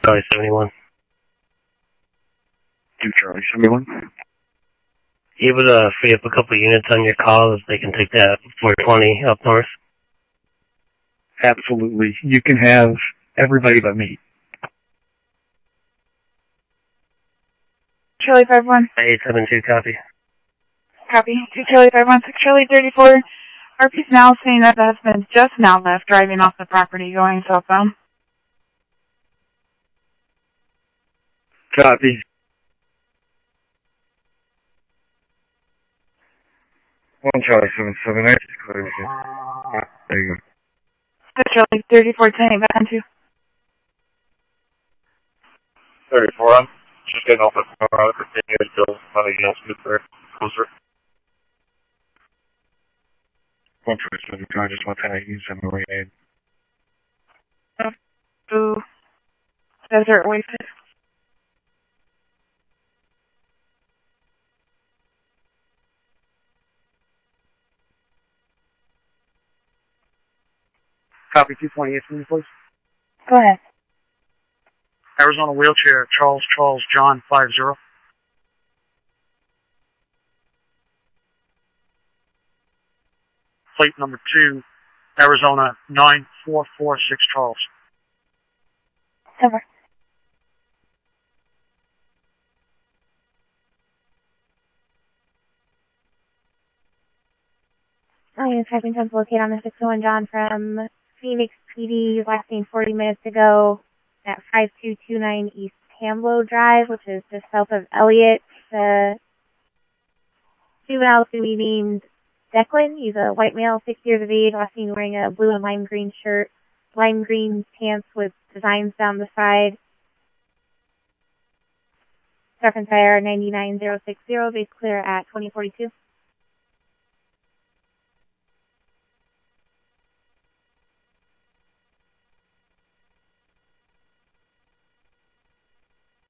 Charlie 71. 2 Charlie 71. You able to free up a couple units on your calls? They can take that 420 up north. Absolutely. You can have everybody but me. Charlie 51. 872, copy. Copy. 2 Charlie 516, Charlie 34. RP's now saying that the husband just now left, driving off the property, going southbound. Copy. 1 Charlie 77, I just cleared with you. There you go. 2 Charlie 34, turning back on 2. 34, I'm just getting off the car. Continue until somebody else gets there. Closer. 1 Charlie 77, I just want to use them the way I To Desert Oasis. Copy 228 from you, please. Go ahead. Arizona wheelchair, Charles John 50. Plate number 2, Arizona 9446 Charles. Over. I'm typing to locate on the 601 John from Phoenix PD, last seen 40 minutes ago at 5229 East Pamlo Drive, which is just south of Elliott. Juvenile to be named Declan. He's a white male, 6 years of age, last seen wearing a blue and lime green shirt, lime green pants with designs down the side. Reference IR 99060, base clear at 2042.